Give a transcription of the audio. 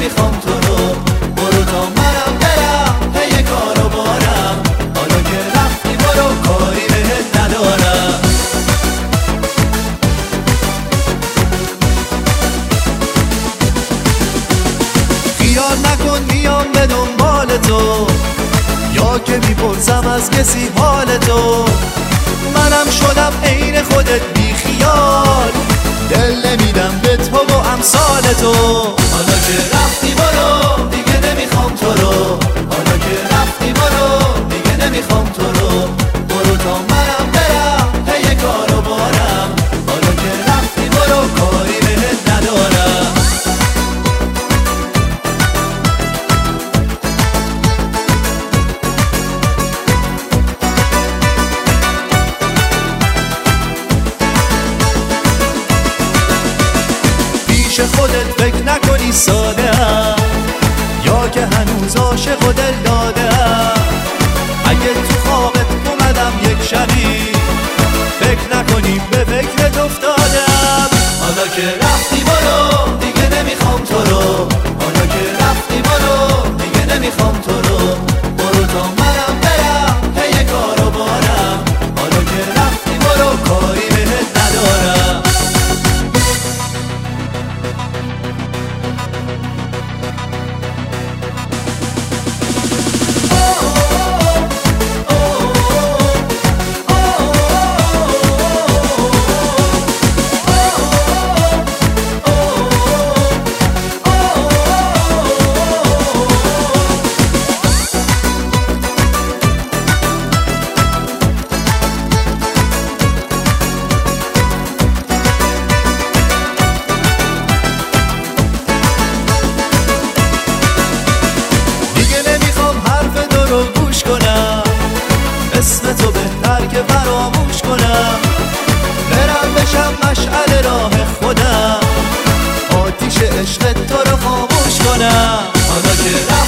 نمیخوام تو رو، برو تا منم برم پی کار و بارم، حالا که رفتی برو کاری بهت ندارم. خیال نکن میام به دنبال تو، یا که میپرسم از کسی حال تو، منم شدم عین خودت بی خیال، دل نمیدم به تو و امثال تو. حالا که رفتی برو دیگه نمیخوام تو رو، حالا که رفتی برو دیگه نمیخوام تو رو، برو تا منم برم پی کار و بارم، حالا که رفتی برو کاری بهت ندارم. خودت فکر نکنی ساده ام، یا که هنوز عاشق و دل داده ام. اگه تو خوابت اومدم یک شبی، فکر نکنی به فکرت افتادم. حالا که رفتی برو دیگه نمیخوام تو رو، حالا که رفتی برو دیگه نمیخوام تو رو، برو تا منم برم پی کار و بارم، حالا که رفتی برو کاری بهت ندارم. اسم تو بهتر که فراموش کنم، برم بشم مشعل راه خودم، آتیش عشق تو رو خاموش کنم. حالا که